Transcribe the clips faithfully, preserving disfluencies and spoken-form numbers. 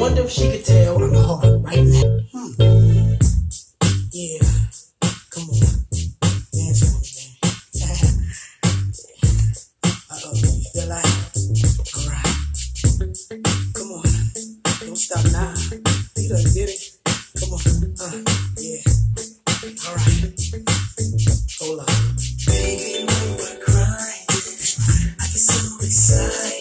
wonder if she could tell I'm hard right now. Hmm. Yeah. Come on. Dance for me, man. Uh-oh. You feel like? All right. Come on. Don't stop now. You done did it. Come on. Uh, yeah. All right. Hold on. Baby, when we're crying, I get so excited.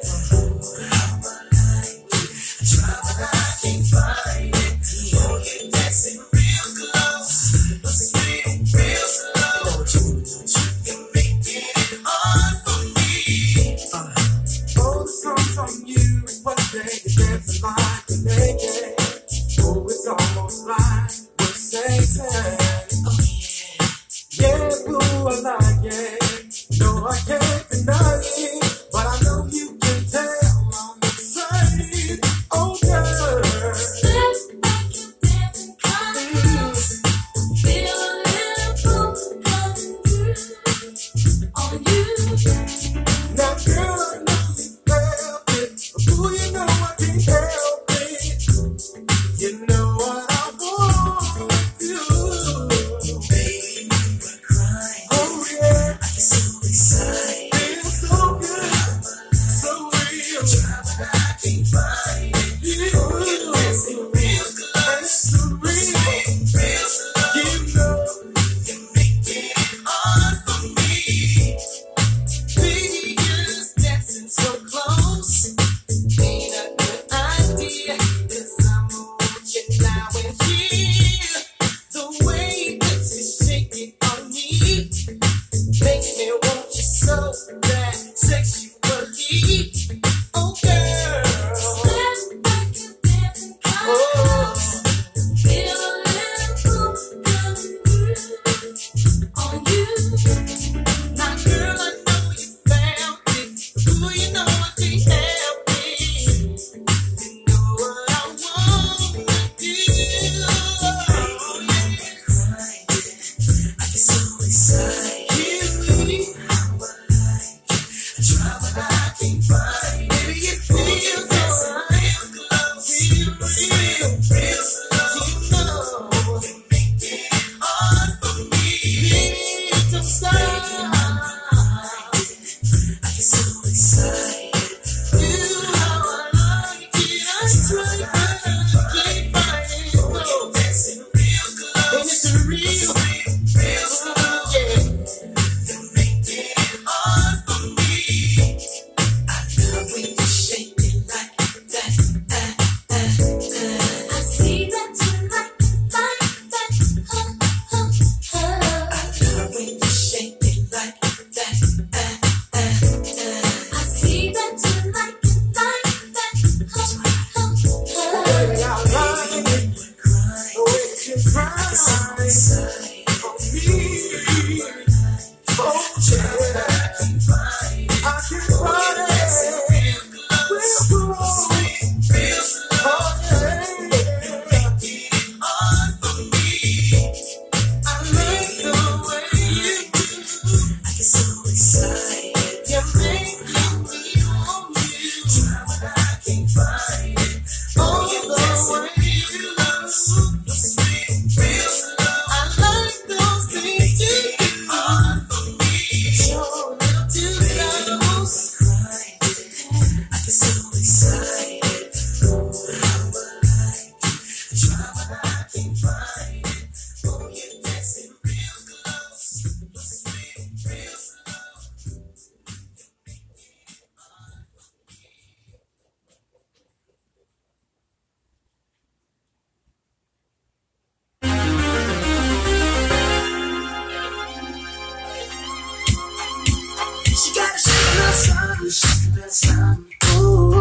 Ooh,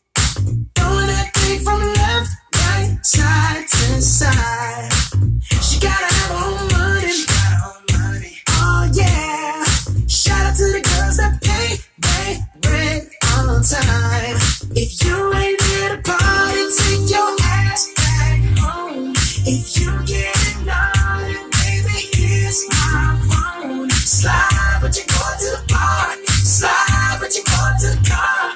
throwing that thing from left, right, side to side. She gotta have her own money. She got her own money. Oh yeah. Shout out to the girls that pay, pay rent on time. If you ain't here to party, take your ass back home. If you getting naughty, baby, here's my phone. Slide, but you going to the bar. Slide, but you going to the car.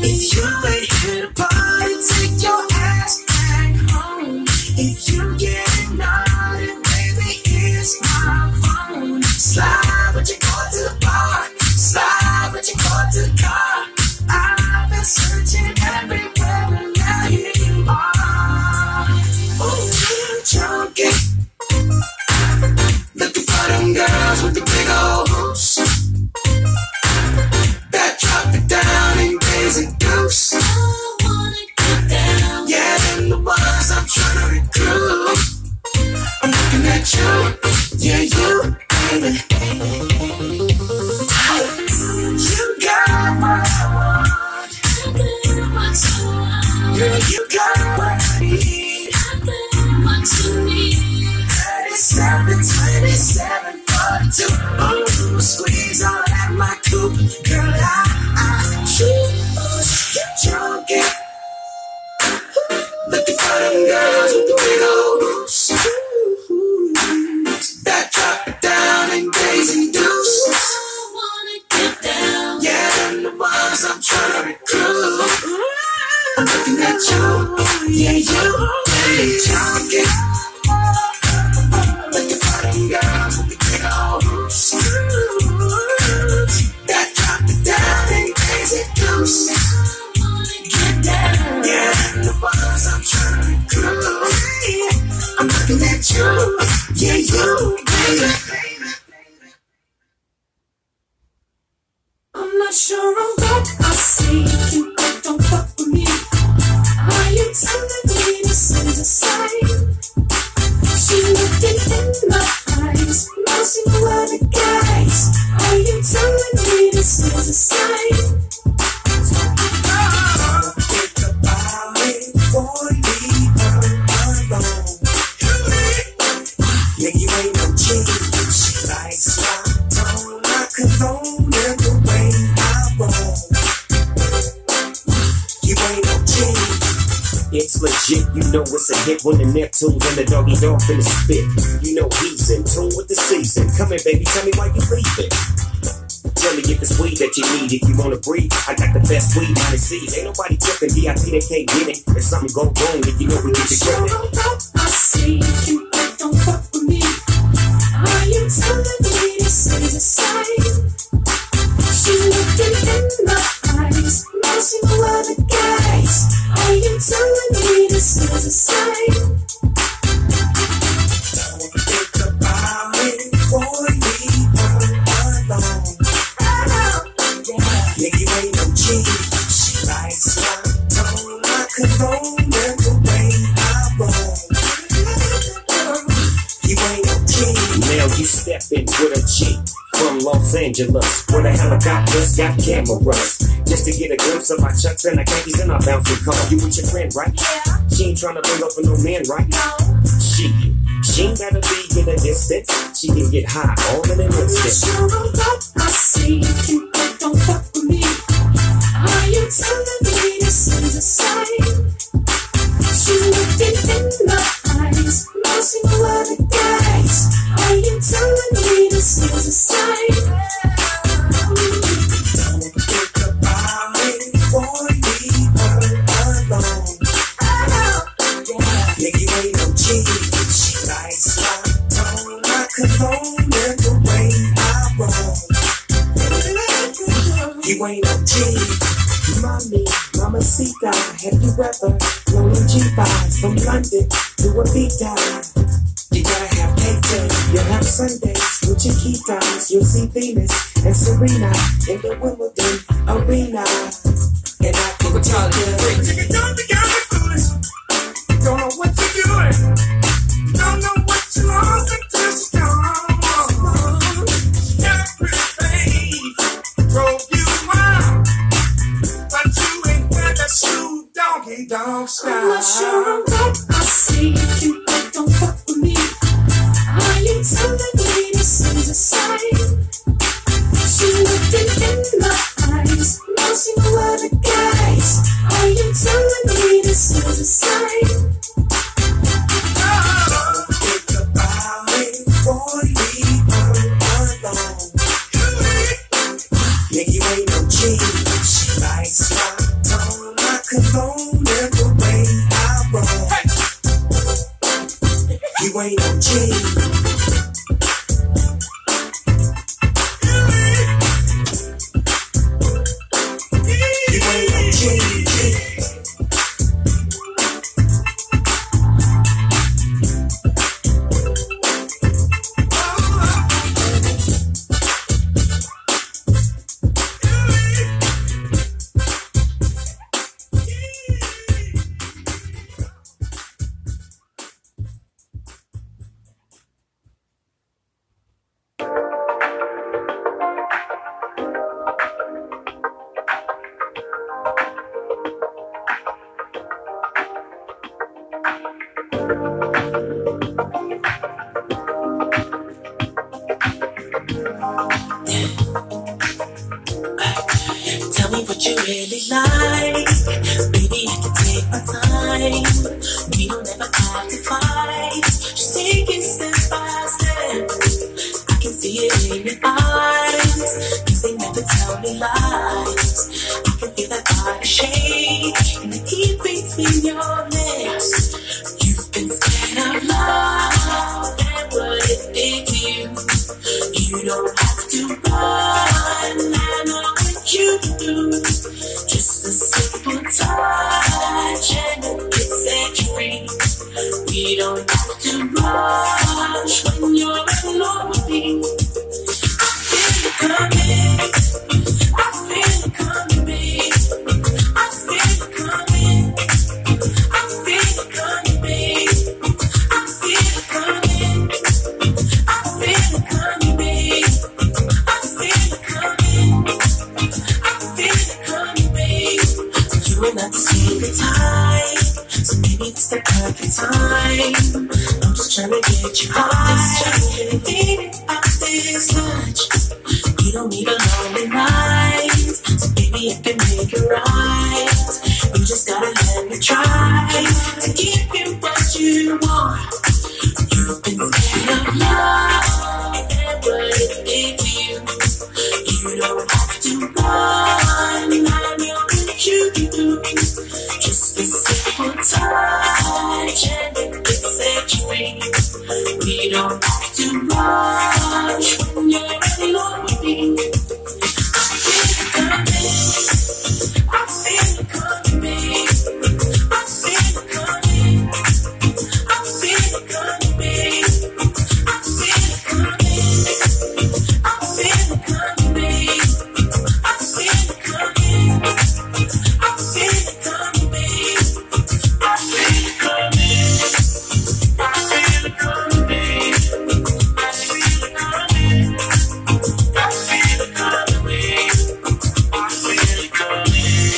If you ain't here to party, take your ass back home. If you get naughty, baby, here's my phone. Slide with your car to the bar. Slide with your car to the car. I've been searching everywhere and now here you are. Ooh, junkie. Looking for them girls with the big old hoops that drop it down and gaze and goose. I wanna get down. Yeah, them the ones I'm trying to recruit. I'm looking at you, yeah, you, baby. You got what I want. Girl, you got what I need. thirty-seven, twenty-seven, forty-two. Ooh, squeeze all at my coupe. Girl, I, I choose you junkie. Looking for them girls with the big old hoops that drop it down and gaze and deuce. I wanna get down. Yeah, them the ones I'm trying to recruit. I'm looking at you, yeah, you, hey, junkie. Looking for them girls with the big old hoops that drop it down and gaze and deuce. I wanna get down. Yeah, them the ones I'm trying to recruit. I'm looking at you, yeah, you, baby. I'm not sure on what I see. You don't fuck with me. Are you telling me this is a sign? She looking in my eyes, mousing no other guys. Are you telling me this is a sign? Oh, think about it, boy, leave her alone. Yeah, you ain't no G. She likes my tone, my cologne, and the way I roll. You ain't no G. It's legit, you know it's a hit when the Neptunes and the doggy dog finna spit. You know he's in tune with the season. Come here, baby, tell me why you leaving. Tell me if it's weed that you need, if you wanna breathe. I got the best weed on the seas. Ain't nobody tripping, V I P they can't get it. If something go wrong, then you know we get you credit. I see you don't fuck with me. Are you telling me this is a sign? She looking in my eyes, mousing no other guys. Are you telling me this is a sign? Don't think about it, boy, leave her alone. Yeah, you ain't no G. She likes my tone, my cologne, and the way I roll. You ain't no G. Now you stepping with a G from Los Angeles, where the helicopters got cameras, just to get a glimpse of my chucks and the khakis in our bouncing car. You with your friend, right? Yeah. She ain't trying to bring up a no man, right? No. She, she ain't gotta be in a distance. She can get high all in an instant. Sure on what I see, you don't fuck with me. Are you telling me this is a sign? She looking in my eyes, mousing no other guys. Are you telling me this is a sign? Don't think about it, boy, leave her alone. Yeah, you ain't no G. She likes my tone, my cologne, and the way I roll. You ain't no G. Mommy, mamacita, have you ever flown in G fives from London to Ibiza? You gotta have cake day. You'll have Sundays with your Chiquitas. You'll see Venus and Serena in the Wimbledon arena. And I can Uncle Charlie, take break. you down to get foolish. Don't know what you're doing. Don't know what you lost until she's gone. She got a pretty face, drove you wild, but you ain't got that shoe donkey dog style. I'm not sure on what I see. You don't fuck with me. Are you telling me this is a sign? She looking in my eyes, mousing no other guys. Are you telling me this is a sign? Oh, think about it, boy, leave her alone. Yeah, you ain't no G. She likes my tone. really like. Baby, I can take my time. We don't ever have to fight. Just take it step by step. I can see it in your eyes, 'cause they never tell me lies. I can feel that body shake and the heat between your legs. You've been scared of love and what it did to you. You don't have to run, I know what you can do. Just a simple touch and it set you free. We don't have to rush when you're alone with me. I feel it coming, I feel it coming, babe. I feel it coming, I feel it coming, babe. I feel it coming, I feel it coming, babe. I feel it coming, I feel it coming, babe. You and I the same time, so maybe it's the perfect time. I'm just trying to get you high, baby, out this much. You don't need a lonely night, so baby I can make it right. You just gotta let me try to give you what you want. You've been scared of love and what it did to you. You don't have to run, I know what you can do. Just a simple touch and it can set you free. We don't have to rush when you're alone with me. I feel it coming, I feel it coming, babe. I feel it coming, I feel it coming, babe. I feel it coming, I feel it coming, babe. I feel it coming, I feel it coming, babe. I feel it coming, I feel it coming, babe. I feel it coming, I feel it coming, babe. I feel it coming,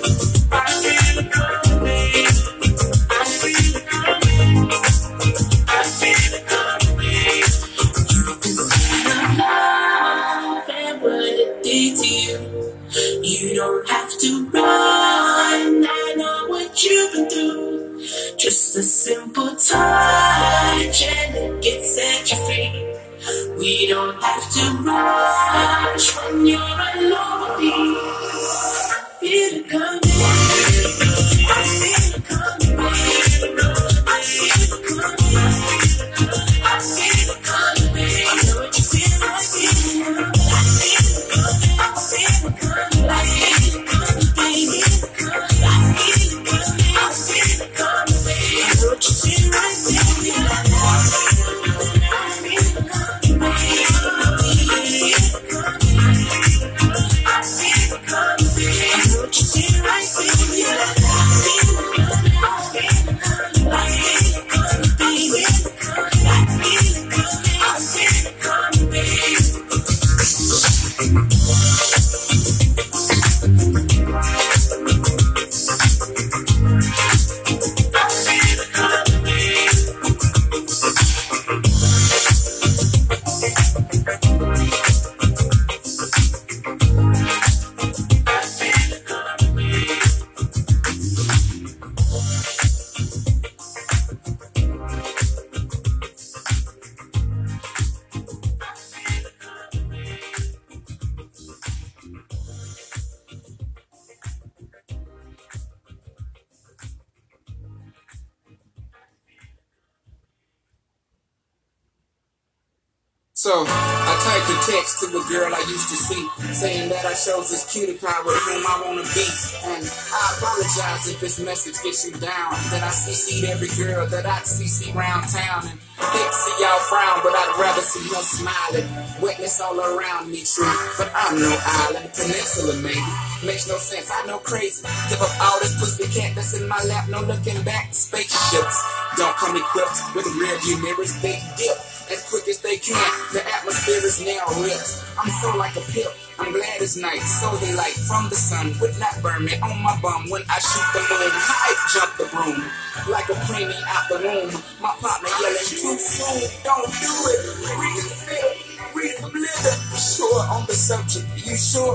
I feel it coming, babe. I feel it coming, I feel it coming, babe. You've been scared of love and what it did to you. You don't have to run, I know what you can do. Just a simple touch and it gets set you free. We don't have to rush when you're alone with me. I feel it coming, I feel it coming, babe. I feel it coming, I feel it coming, babe. I know what you feel like, baby. I feel it coming, I feel it coming, I feel it coming, baby. I feel it coming, I feel it coming, babe. I know what you feel like, baby. I feel it coming, baby. I feel it coming, I feel it coming, babe. I know what you feel like, baby. I feel it coming, I feel it coming, I feel it coming, baby. I feel it coming, I feel it coming, babe. So, I typed a text to a girl I used to see, saying that I chose this cutie pie with whom I wanna be. And I apologize if this message gets you down, that I C C'd every girl that I'd C C round town. And I hate to see y'all frown, but I'd rather see her smiling. Wetness all around me, true, but I'm no island, peninsula maybe. Makes no sense, I know crazy. Give up all this pussy cat that's in my lap, no looking back. Spaceships don't come equipped with rear view mirrors, they dip as quick as they can. The atmosphere is now ripped. I'm so like a pimp. I'm glad it's night. So the light from the sun would not burn me on my bum when I shoot the moon. I jump the broom like a preemie out the womb. My partner yelling too soon. Don't do it. We can feel it. We can live it. Sure on the subject. You sure?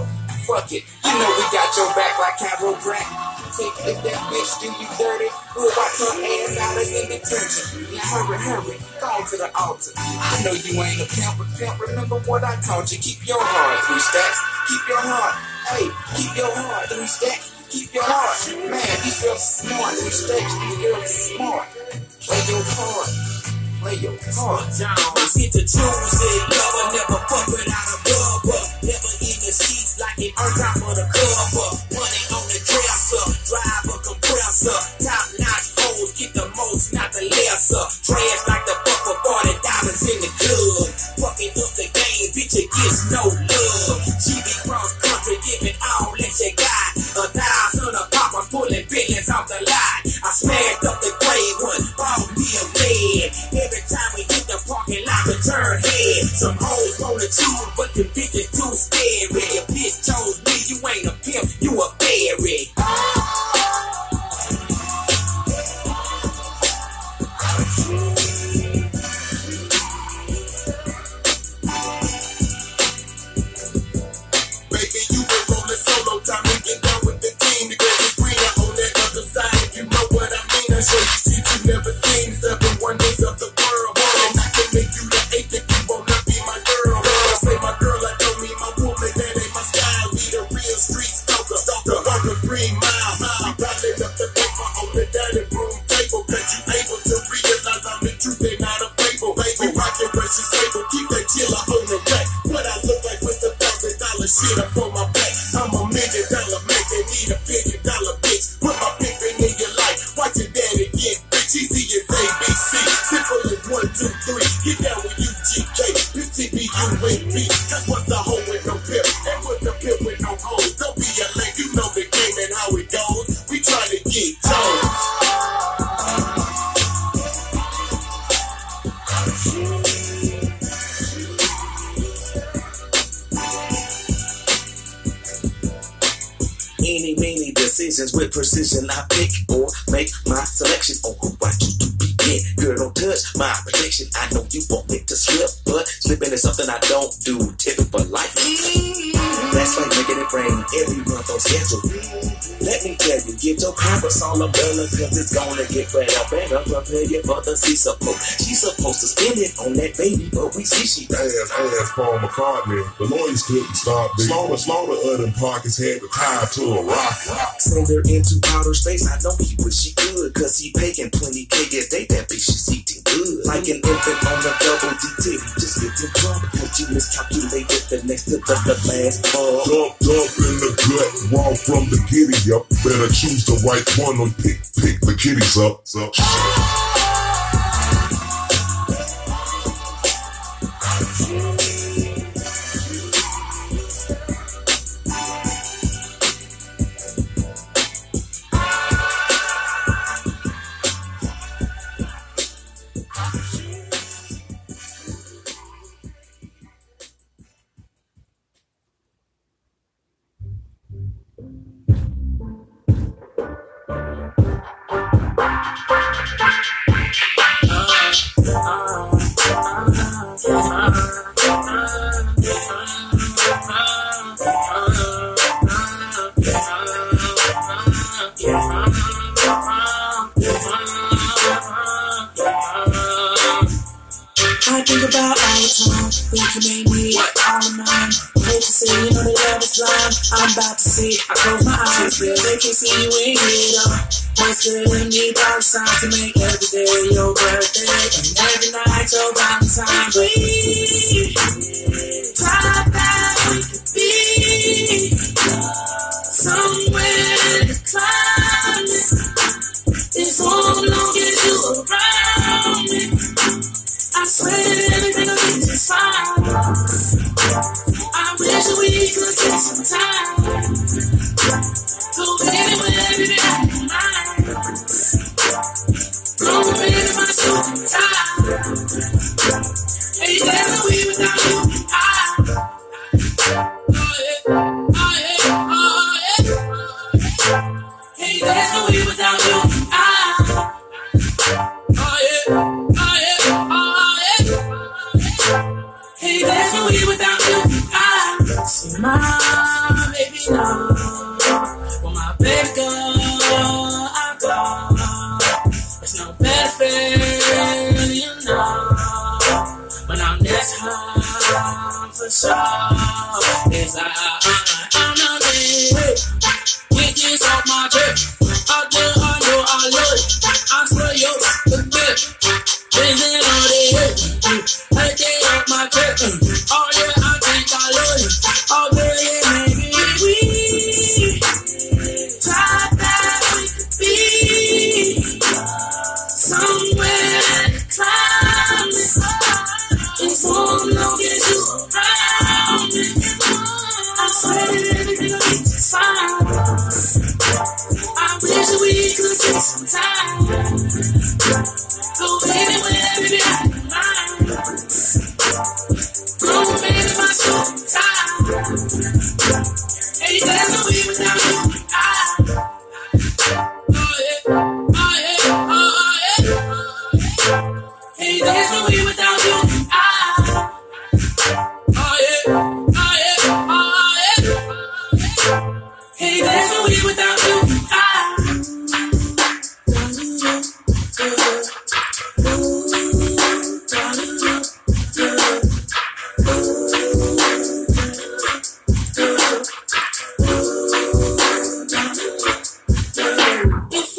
fuck it. You know we got your back like chiropractic. Take if that bitch do you dirty, we'll wipe her ass out as in detention. Yeah, hurry, hurry, go on to the altar. I know you ain't a pimp, but pimp, remember what I taught you. Keep your heart, three stacks, keep your heart. Hey, keep your heart, three stacks, keep your heart. Man, these girls smart, three stacks, these girls smart. Play your part, play your part. Let's get to Tuesday, lover, never fuck without a rubber. Never in the seats like it on top of the cover. Money on the dresser, drive a compressor. Top notch hoes, get the most, not the lesser. Trash like the fuck for forty dollars in the club. Fucking up the game, bitch, it gets no love. She be cross country, giving all that you got. A thousand a pop, I'm pulling billions off the lot. I smashed up the gray one, bought me a red. Every time we hit the parking lot, we turn head. Some hoes wanna choose, but the bitch is too scary. Your bitch chose me, you ain't a pimp, you a fairy. Baby, you been rolling solo, time to get down with the team. The grass is greener on that other side, if you know what I mean. I show you shit you never seen, seven wonders of the world. And I can make you the eighth if you wanna be my girl. I say my girl, I don't mean my woman, that ain't my style. Need a real street stalker, stalker on the green mile. We piling up the paper on the dining room table, cause you able to realize I'm the truth and not a fable. Baby, rockin' precious table, keep that chiller on the rack. What I look like with a thousand dollar shit up on my back. I'm a million dollar man, they need a billion dollar bitch. Put my pimpin' in your life, watch your daddy get rich. Easy as A B C, simple as one, two, three. Get down with U G K, this T B U N B. Cause what's a hoe with no pimp, and what's a pimp with no hoes? Don't be a lame, you know the game and how it goes. We try to get Jones. Any, many decisions with precision I pick or make my selection on who I choose to begin. Girl, don't touch my protection. I know you want me to slip, but slipping is something I don't do. Typical life. That's like making it rain every month on schedule. Let me tell you, get your compass all umbrella, cause it's gonna get better, better. Prepare you for the sea support. She's supposed to spend it on that baby, but we see she Ass, ass, Paul McCartney. The lawyers couldn't stop this. Slaughter, slaughter of them pockets had to tie to a rock. Send her into outer space. I know he wish she could, cause he paying twenty K a day. That bitch is eating good. Like an infant on a double D titty. Just getting drunk, but you miscalculated the next to the, the last ball. Dump, dump in the gut, raw from the giddy up. Better choose the right one or pick, pick the kitties up. So. I think about all the time, think you made me all of mine. Hate to see, you know the love is blind. I'm about to see, I close my eyes, feel they can see you in here though. Wasted in me dark signs to make every day your birthday, and every night your Valentine. But thought that we could be somewhere to climb it. It's all long as you around me. I swear everything will be just fine. I wish we could take some time. Go anywhere, baby, I don't mind. Go away to my soul in time. Hey, there's no way without you. I, oh yeah, oh yeah, oh yeah. Hey, there's no way without you. I, oh yeah. Hey, there's no way without you. I see my baby off my chest. I just, I know I love it. I swear you're the best. Dancing on the head. Take it off my chest. Oh yeah, I think I love it. Oh girl, yeah, maybe we thought that we could be somewhere climbing. It's warm, don't get you around me. I swear that everything will be just fine. I wish that we could take some time. Go anywhere, baby, I can mind. Go, baby, my soul time. Hey, there's no way without you. I, oh yeah, oh yeah, oh yeah. Hey, there's no way without you. I, oh yeah, oh yeah, oh yeah. Hey, there's no way without you. I. If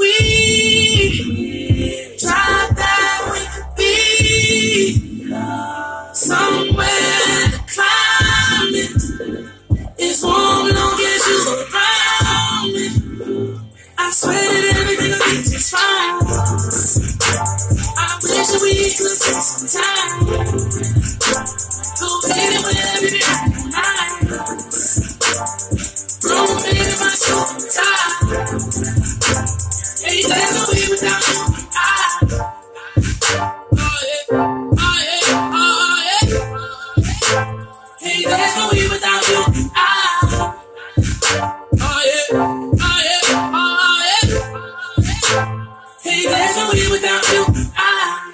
we tried that, we could be somewhere to climb it. It's warm, don't get you around me. I swear that everything will be just fine. I wish that we could take some time. Go anywhere, baby, I can mind. Go, baby, my soul time. Hey, there's no way without you. I, oh yeah, oh yeah, oh yeah. Hey, there's no way without you. I, oh yeah, oh yeah, oh yeah. Hey, there's no way without you. I.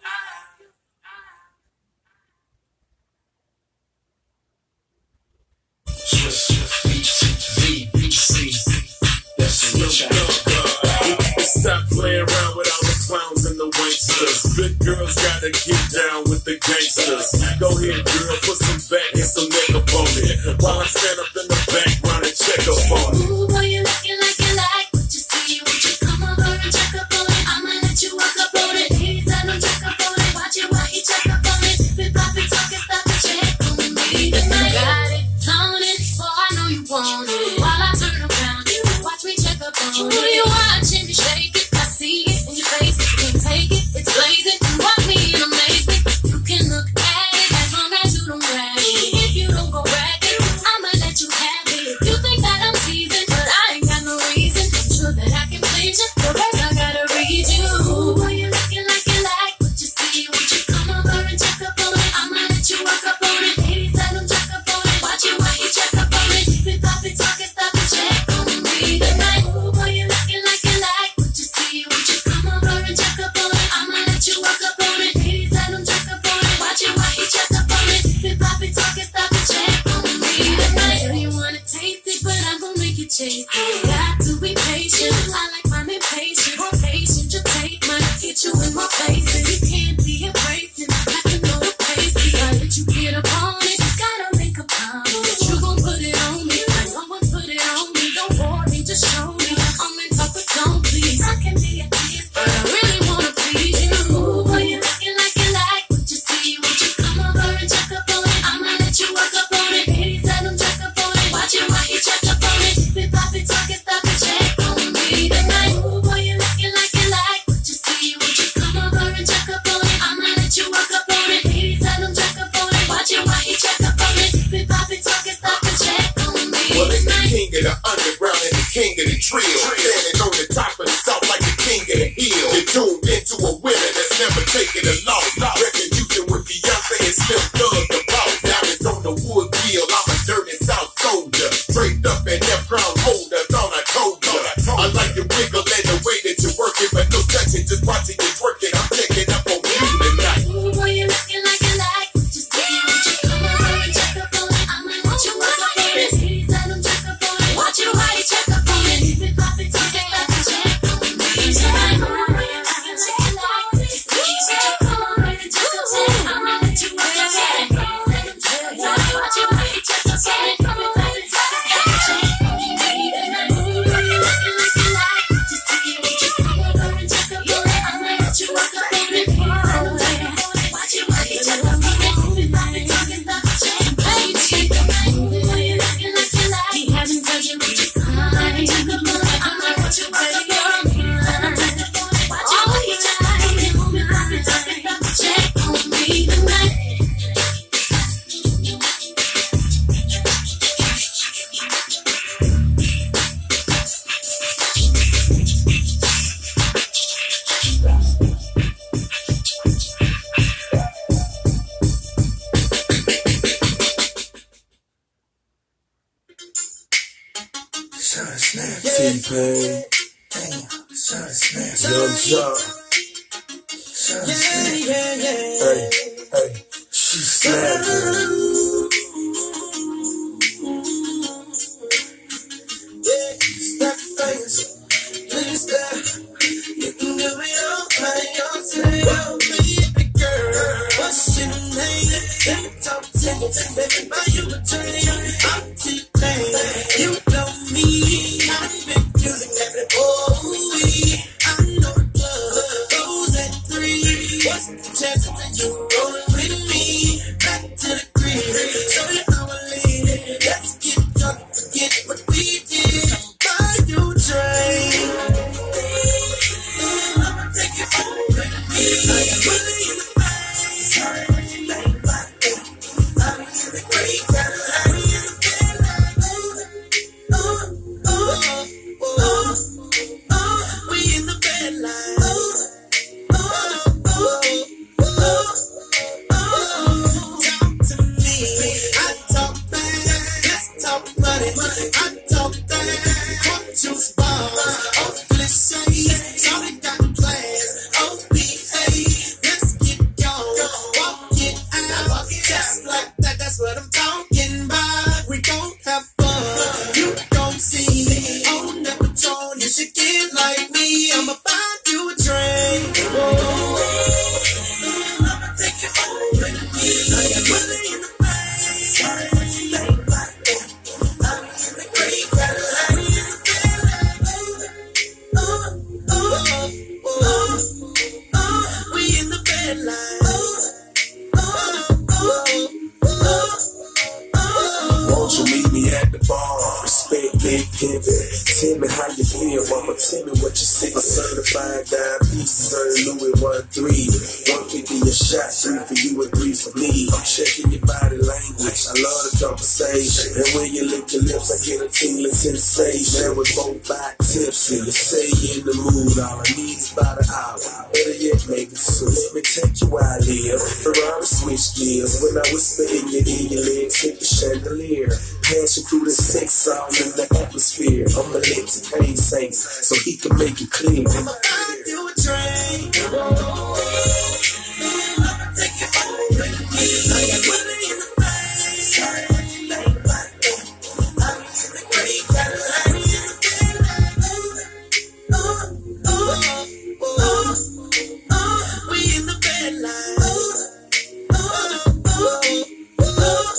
Stop playing around with all the clowns and the wanksters. Good girls gotta get down with the gangsters. Go ahead, girl, put some back and some neck up on it. While I stand up in the background and check up on it. Ooh, boy, you looking like you like what you see. Won't you come over and check up on it? I'ma let you walk up on it. Ladies, let them check up on it. Watch it while you check up on it. Big poppy talking, stop and check on me tonight. Got it, on it, boy, I know you want it. While I turn around, you watch me check up on it. Who you watching me shake it? I see it in your face. You can't take it, it's blazing. You watch me in amazement. You can look at it as long as you don't grab it. If you don't go grab it, I'ma let you have it. You think that I'm teasing, but I ain't got no reason. I'm sure that I can please you. The rest I gotta read you. Ooh, boy, you looking like you like what you see. Won't you come over and check up on it? I'ma let you walk up on it. Ladies, let them check up on it. Watch it while you check up on it. Big poppy talking, stop and check on me tonight. Ooh, boy, you looking like you like what you see. Won't you come over and check up on it? I'ma let you walk up on it. Ladies, let them check up on it. Watch it while you check up on it. Big poppy talking, stop and check on me tonight. Sure you wanna taste it, but I'm gonna make you chase it. Got to be patient. I like mine impatient. More patient, you take mine. Get you in my places. You can't be embracing. I can know the pace. I let you get up on it. Gotta make a promise. You gon' put it on me. Like no one's put it on me. Don't bore me, just show me. I'm in talk, but don't please. I can be a kiss, but I really wanna please you. Ooh, boy, you looking like you like what you see. Won't you come over and check up on it? I'ma let you walk up on it. Ladies, let them check up on it. Watch it while you check up on it. Big poppy talking, stop and check on me tonight. Ooh, boy, you looking like you like what you see. Won't you come over and check up on it? I'ma let you walk up on it. Ladies, let them check up on it. Watch it while you check up on it. Big poppy talking, stop and check on me Well, it's the tonight. king of the underground and the king of the drill. Standing on the top of the south like the king of the hill. You're tuned into a winner that's never taken a loss. Recognition with Beyonce and Slim Thug, the boss. Diamonds on the wood wheel, I'm a dirty south soldier. Straight up and that crown holder, thought I told you. I like the wiggle and the way that you work it, but no touching, just watching you twerk it. I'm checking up on you tonight. Ooh, boy, you looking like you like what you see. Won't you come over and check up on it? I'ma let you walk up on it. Ladies, let them check up on it. Watch it while you check up on it. Big poppy talking, T-Pain, Young Jock. Yeah, yeah, yeah. Hey, hey, she snapping. Yeah, stop fingers, please stop. You can do it all by yourself, baby girl. What's your name? Let me talk to you, baby, buy you a drink. I'm T-Pain, you know me. I've been using every boy. I know the club goes at three. What's the chances that you rolling with me? Back to the crib, show you how I lead it. Let's get drunk, forget what we did. Buy you a drink. I'ma take you home with me. I am really in the face. Sorry, what you made my day. I'm in the great Cadillac. We in the bed like oh, oh, oh, oh, oh. We in the bed like oh, oh, oh, oh, oh. Talk to me. I talk back. Let's talk money. I talk back. What you spot? Oh, cliches. Shawty got plans. O B A. Let's get going. Walk it out. Just like that. That's what I'm talking about. We gon' have fun. You gon' see. On the patrol, you should get like me. I'ma buy you a drink. Whoa. I'ma take you home with me. I got money in the bank. Sorry, what you think about that? I'm in the great Cadillac. We in the bed like oh, oh, oh, oh. We in the bed like oh, oh, oh, oh. Won't you meet me at the bar? Respect, big pimpin'. Tell me how you feel, mama. Tell me what you see. A certified diabetes, Sir Louis one three. one fifty a shot, three for you and three for me. I'm checking your body language. I love the conversation. And when you lick your lips, I get a tingling sensation. Man, we're both back tipsy. You say you in the mood, all I need is about an hour. Better yet, maybe soon. Let me take you where I live. Ferrari switch gears. When I whisper in your ear, your legs hit the chandelier. Passion through the sex all in the atmosphere. I'ma let T-Pain sing so he can make it clear. I'ma buy you a drink. I'ma take you home with me. I got money in the bank. Sorry, what you think about that? I'm in the great Cadillac. We in the bed like oh, oh, oh, oh. We in the bed like oh, oh, oh, oh,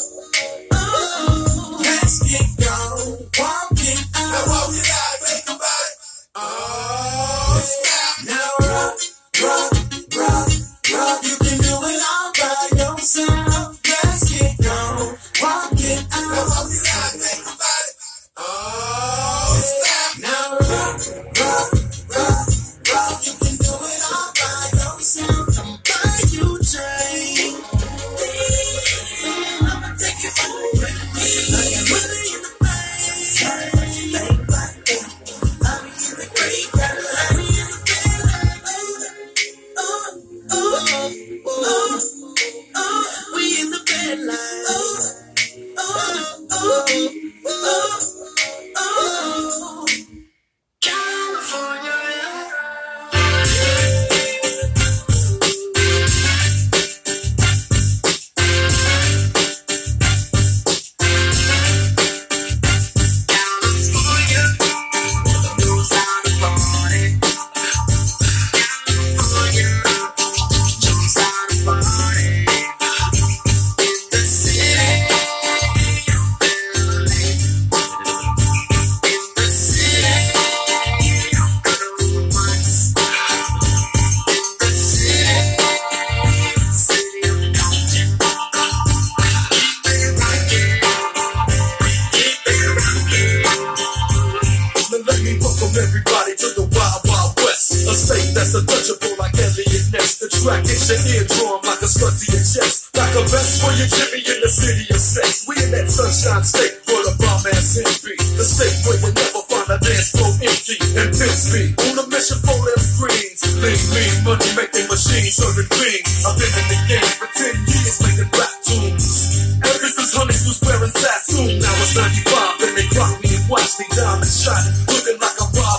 oh. Let's get gone, walking out. Now walk it out, think about it. Oh, snap. Now rock, rock, rock, rock. You can do it all by yourself. Let's get gone, walk it Now out. walk it out, think about it. Oh, snap. Now rock, rock, rock, rock. You can do it all by yourself. I'ma buy you a drink. I'ma take you home with me. I got money in the bank. Sorry, what you think about that? I'm in the great Cadillac. We in the bed like oh, oh, oh, oh, oh. We in the bed like oh, oh, oh, oh, oh. California. Everybody to the Wild Wild West. A state that's untouchable like Elliot Ness. The track hits your eardrum like a slug to your chest. Like a vest for your Jimmy in the city of sex. We in that sunshine state where the bomb ass hit be. The state where you never find a dance floor empty and pimp speed. On a mission for them screens. Lean, mean, money making machines serving beans. I've been in the game for ten years making rap tunes. Ever since Honeys was wearing Sassoon. Now it's ninety-five and they clock me and watch me diamond shining. Looking like I'm robbed.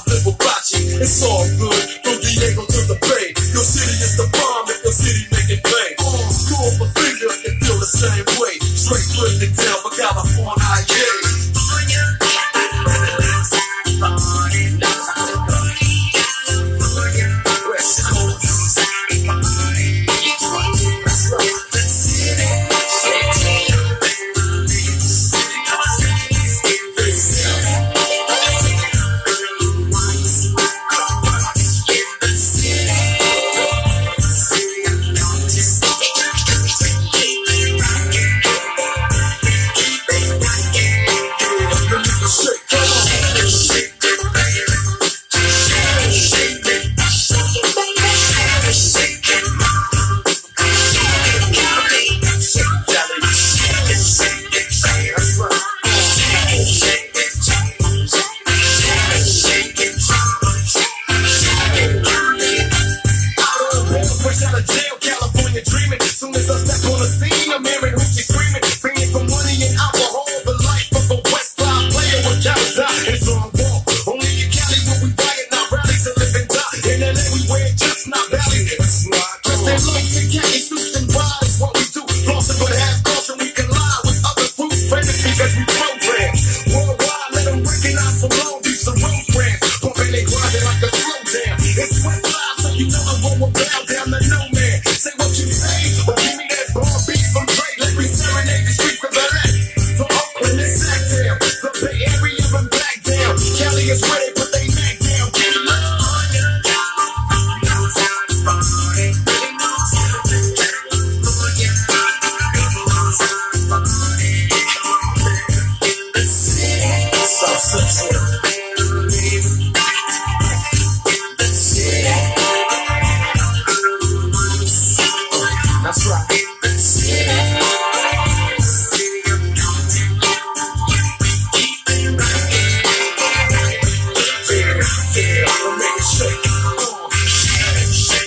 Yeah, I'll make it shake. Come on. Shake,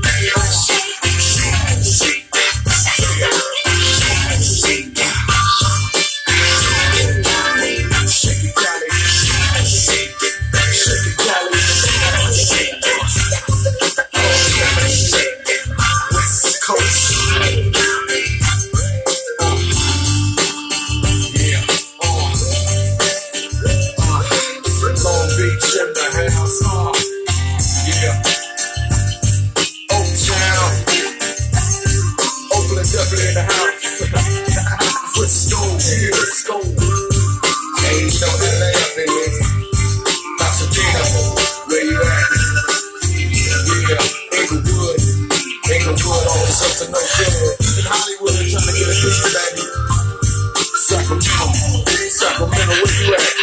it, Cali. Shake it, Cali. West Coast. Yeah. Long Beach in the house. Uh, yeah. Old Town. Oakland definitely in the house. With Stone here. Stone. Hey, you know that lay up in this. Pasadena. Where you at? Yeah. Inglewood. Inglewood. All this up to no good. In Hollywood, trying to get a piece, baby. Sacramento. Sacramento, where you at?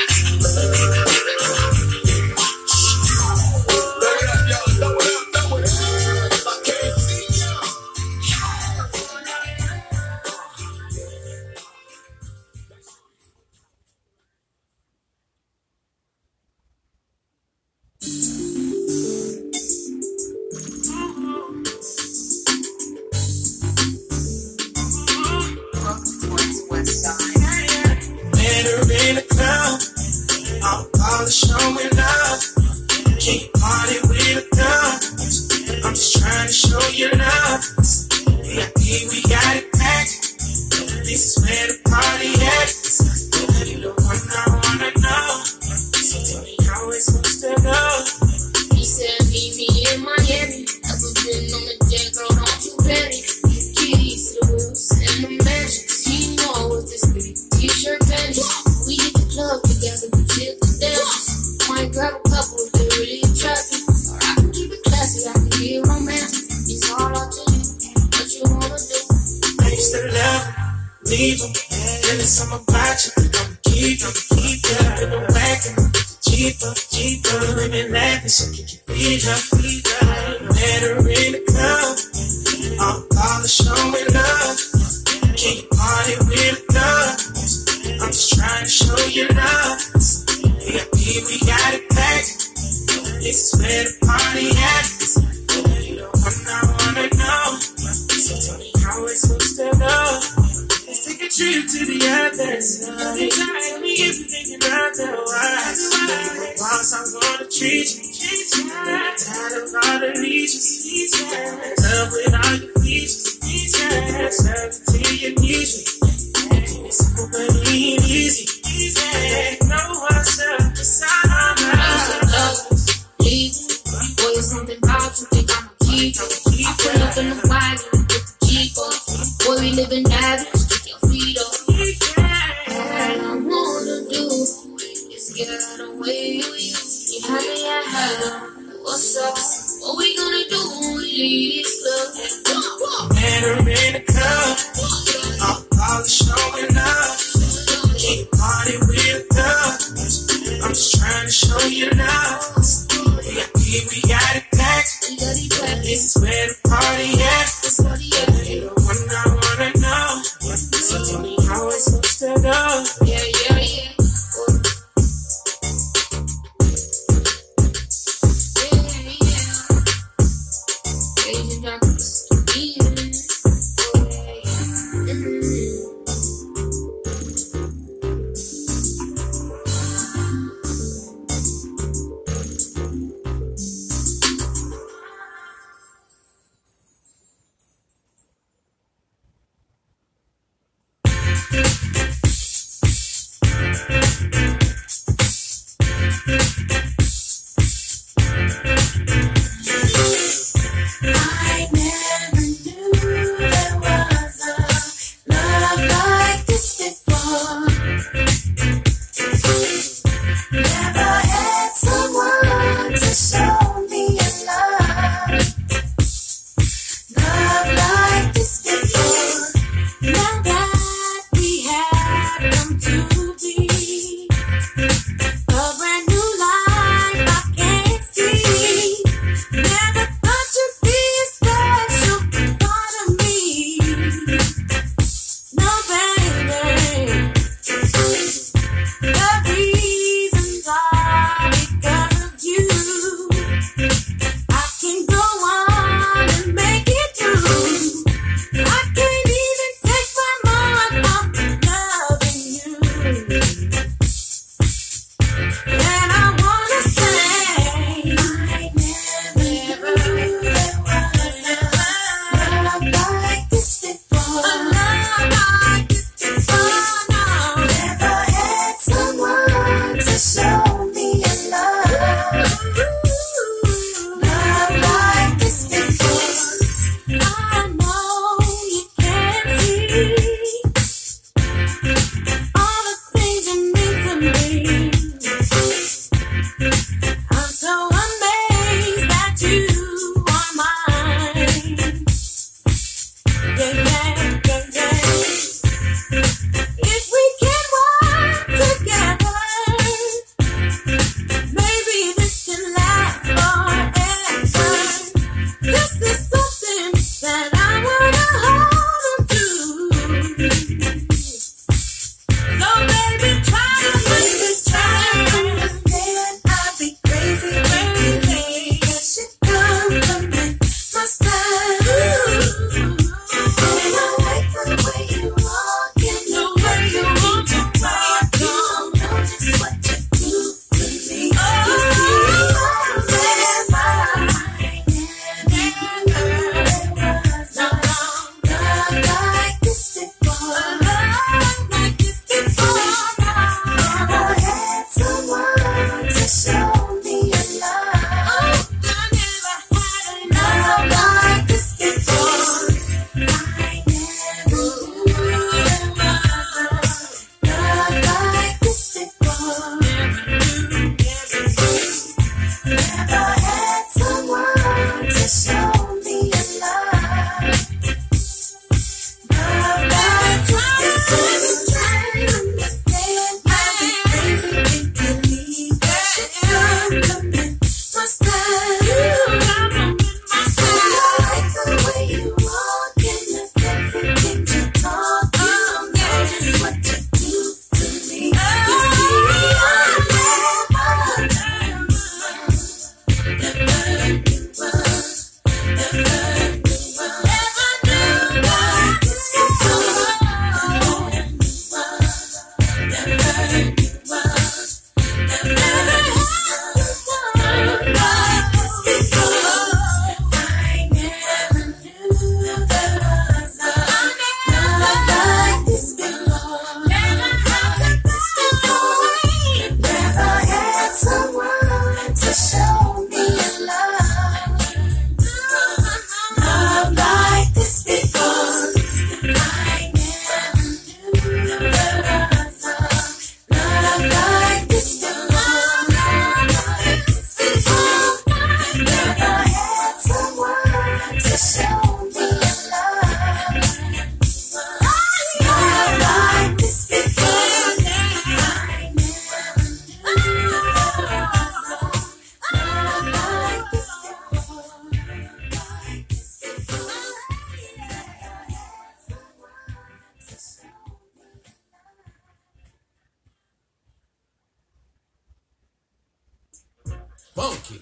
Funky.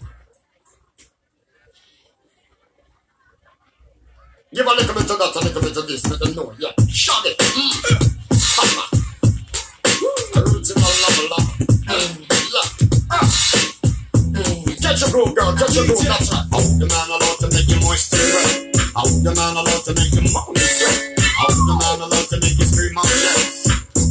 Give a little bit of that, a little bit of this, let them know, yeah. Shut it. Mm. Hammer. Original love, love. Mm. Yeah. Ah. Mm. Get your groove, girl, get your groove, that's right. How the man allowed to make you moist and wet? How the man allowed to make you moan and sweat? How the man allowed to make you scream out, yes?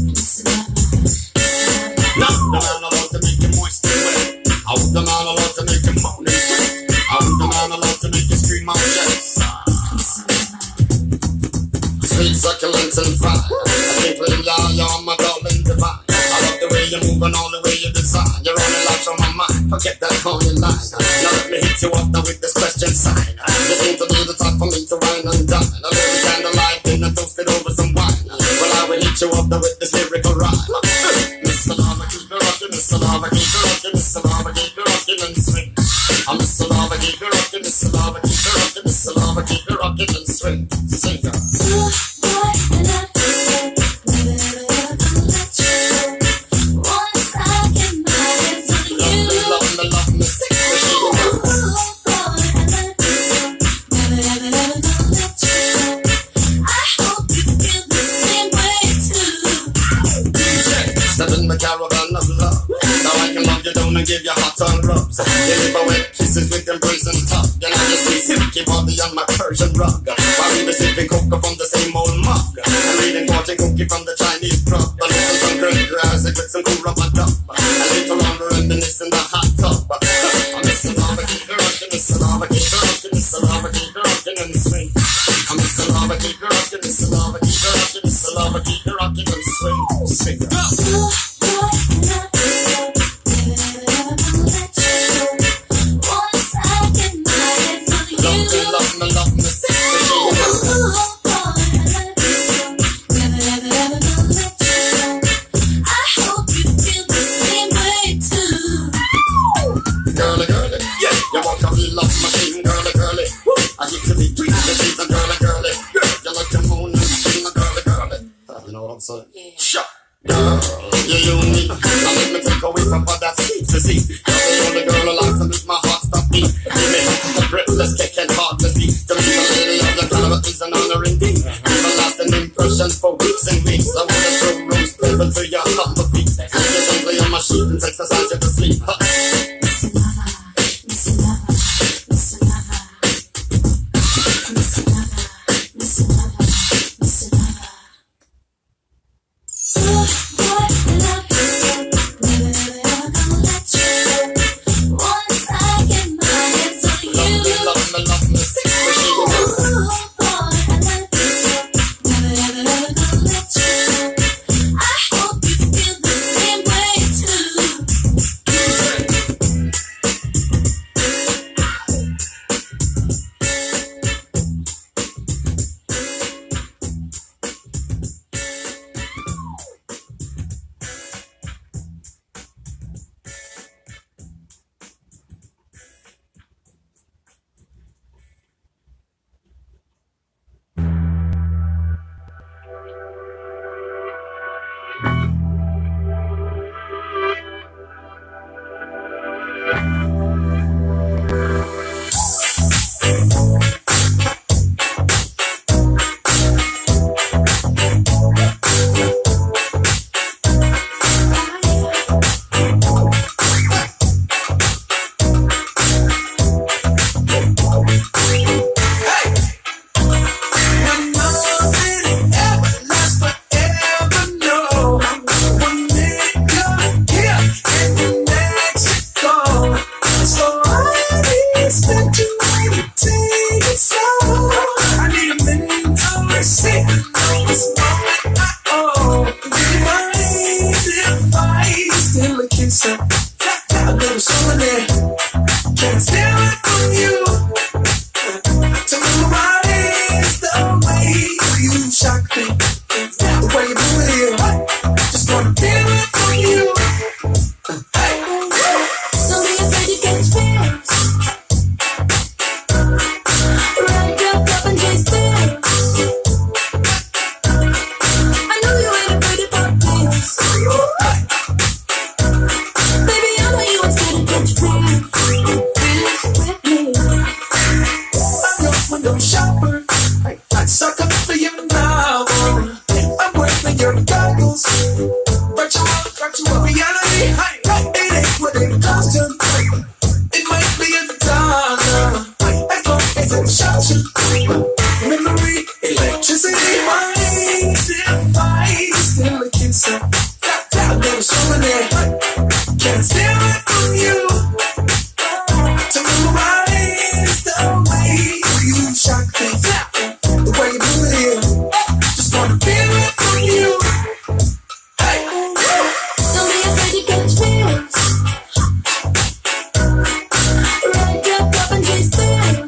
Now the man allowed to make you moist and wet? How the man allowed to make you moan and sweat? How the man allowed to make you scream out, yes? Sweet, succulent, and fine. I think when you're, you're my darling divine. I love the way you move and all the way you design. You're on the lights on my mind. Forget that corny line. Now let me hit you up now with this question sign. You seem to be the type for me to wine and dine. A little candlelight dinner toasted over some wine. Well, I will hit you up now with this lyrical rhyme. Mister Lava, keep it rockin', Mister Lava, keep it rockin', Mister Lava, keep it rockin' and swing. I'm Mister Lava, keep it rockin', Mister Lava, keep it rockin', Mister Lava, keep it rockin' and swing. Sing that. Caravan of love, so I can love you down and give you hot tongue rubs. Deliver wet kisses with embrace and tug. You know you see silky body on my Persian rug. While we be sipping cocoa from the same old mug. I'm reading fortune cookie from the Chinese club. I listen some great grass with some cool rubber dub. And later on we're reminiscing the hot tub. I'm Mister Lava, keep it rockin', Mister Lava, keep it rockin', Mister Lava, keep it rockin' and swing. I'm Mister Lava, keep it rockin', Mister Lava, keep it rockin', Mister Lava, keep it rockin' and swing. Sing it. Yeah. Shut girl, you're unique. Now let me take away from all that sweet physique. You're the only girl alive to make my heart stop beat. You make a breathless, kick and heartless beat. To me, the lady of the caliber is an honor indeed. Leave a lasting impression for weeks and weeks. I wanna throw rose pebble to your humble feet. And you simply on my sheet and exercise you to sleep. Huh. Mister Lava, Mister Lava, Mister can't steal it from you. To memorize the way you shock me, the way you do it here. Just wanna feel it from you. Hey. Don't be afraid to catch feels. Run, jump up and chase feels. I know you ain't afraid to pop pills. Baby, I know you ain't scared to catch feels. With me. I'm your window shopper. I, I suck up for your novel. I'm wearing your goggles. Virtual, virtual reality. Hey, it ain't what it costs you. It might be a dollar, as long as it shocks you. Memory, electricity, mind, device, still a kiss. I've never shown it. Can't steal it from you. To memorize the way you shock me, the way you do it here. Just wanna feel it from you. Hey. Don't be afraid to catch feels. Run, jump up and chase feels.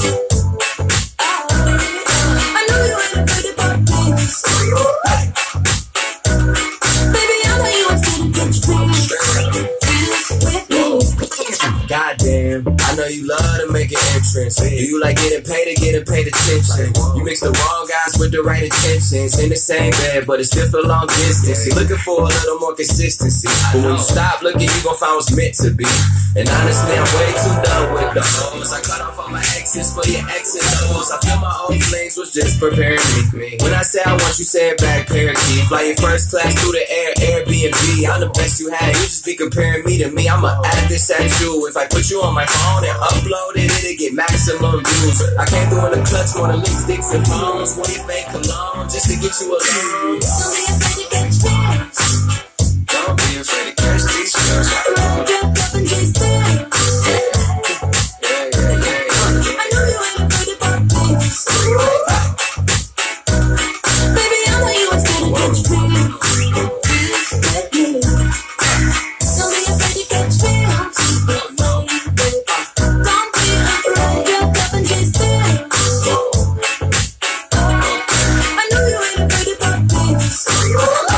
I know you ain't afraid to pop pills. Baby, I know you ain't scared to catch feels. Feels with me. Goddamn, I know you love to make an entrance. Do you like getting paid or getting paid attention? You mix the wrong guys with the right intentions. In the same bed, but it's still for long distance. You're looking for a little more consistency. But when you stop looking, you gon' find what's meant to be. And honestly, I'm way too done with the hoes. I cut off all my exes for your exes hoes. I feel my own flames was just preparing me. When I say I want you, say it back, parakeet. Fly your first class through the air, Airbnb. I'm the best you had, you just be comparing me to me. I'ma add this at you. If I put you on my phone and upload it, it'll get maximum views. I came through in the clutch, more than lipsticks and phones. twenty fake cologne, just to get you alone. Don't be afraid to catch feels. Don't be afraid to catch these feels. Run, jump up and chase feels. Yeah, yeah, yeah. I know you ain't afraid to pop pills. Baby, I know you ain't scared to catch feels. Feels with me. Don't be afraid to catch feels. Don't be run, jump up and chase feels. I know you ain't afraid to pop pills.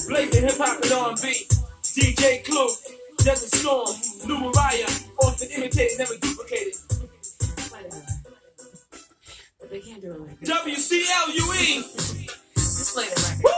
blazing hip hop and R and B. D J Clue, Desert Storm, Lou Mariah, often imitated, never duplicated. But they can't do it like this. W C L U E. Just play the record.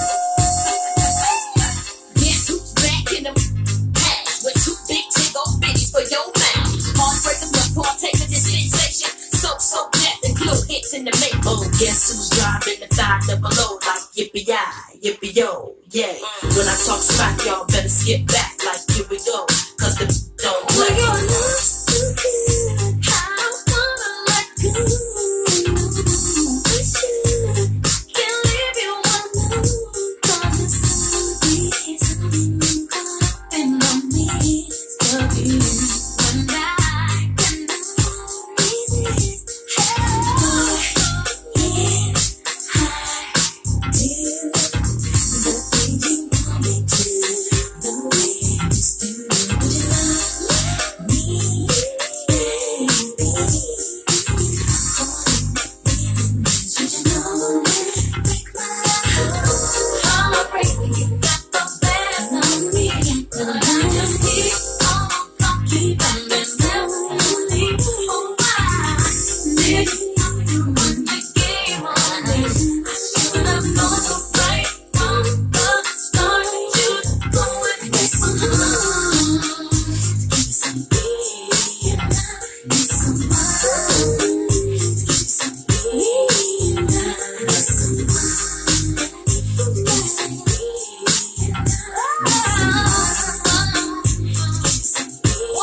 Guess who's back in the house with two big tickle bitties for your mouth? Heartbreaker, but partake of this sensation. So, so death and Clue hits in the make. Oh, guess who's driving the five double O like yippee-yi, yippee-yo, yeah. When I talk smack, y'all better skip back like here we go. Cause the don't play. When your love's too good, how gonna let go? We should, can't leave you alone. Cause it's gonna be something caught up in the midst of you. When I cannot resist, boy, yeah, I do. The things you want me to, the way you used to. Would you love me, baby? Holding my feelings, would you know that break my heart? I'm breaking you, got the best of me. But I just keep on, keep on myself slowly. Oh, why did you when you came on me? I should have known right from the start. You'd go with me somehow. Give me some beer, give me some wine. Give me some beer, give me some wine. Give me some beer, give me some wine. Give me some beer.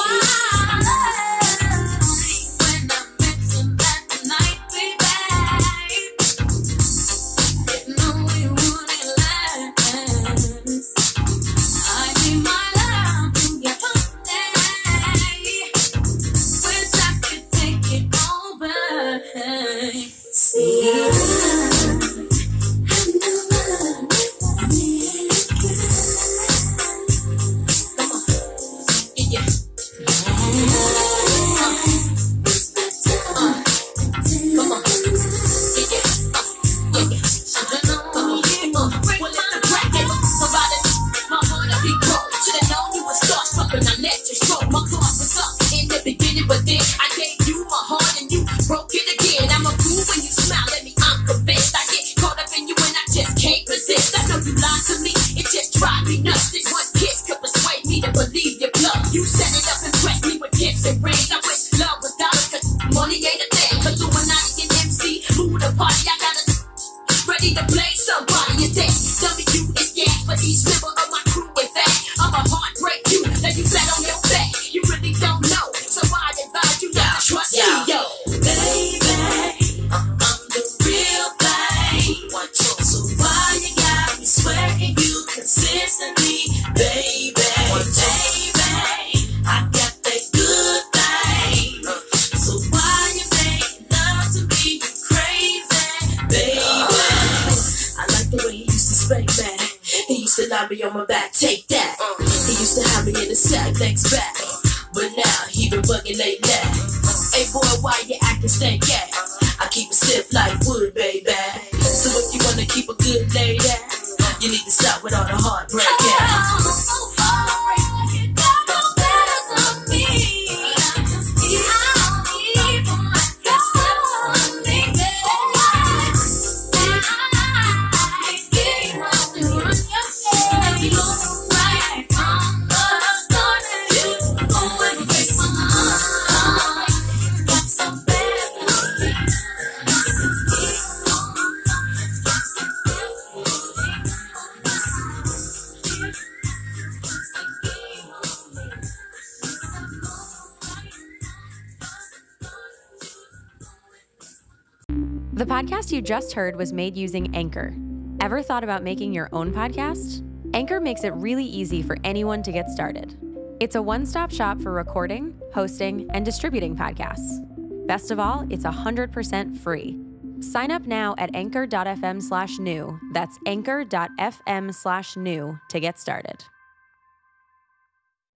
When I mentioned that tonight, baby, didn't know we wouldn't last. I gave my love to your honey. Wish I could take it over. See, I, I never let it go. Come on, yeah, yeah. It's better. Uh, come on, yeah, yeah. Uh, yeah, yeah. I know, uh, well, it's the bracket. Provided my heart to be cold. Should've known you would start fucking. I let you stroke. My heart was up in the beginning, but then I gave you my heart and you broke it again. I'm a fool when you smile at me. I'm convinced I get caught up in you and I just can't resist. I know you lied to me. It just drives me nuts. This one kiss could persuade me to believe your bluff. You set it up and pressed me with gifts and rings. I wish love was dollars, cause money ain't a thing. Cause Illuminati and M C move the party. I gotta ready to play somebody is dead. W is gas for each member of my crew. In fact, I'm a heartbreak you. That you flat on your back. You really don't know. So I advise you not to trust me, yo. Baby, I'm the real thing. One choice, so why you got me sweating you consistently, baby? Baby, I got that good thing. So why you make love to me? You crazy, baby. I like the way he used to spank back. He used to lie me on my back, take that. He used to have me in the sack, thanks back. But now he been bugging late that. Hey boy, why you acting stank at? I keep it stiff like wood, baby. So if you wanna keep a good lady, you need to stop with all the heartbreak. The podcast you just heard was made using Anchor. Ever thought about making your own podcast? Anchor makes it really easy for anyone to get started. It's a one-stop shop for recording, hosting, and distributing podcasts. Best of all, it's one hundred percent free. Sign up now at anchor dot f m slash new. That's anchor dot f m slash new to get started.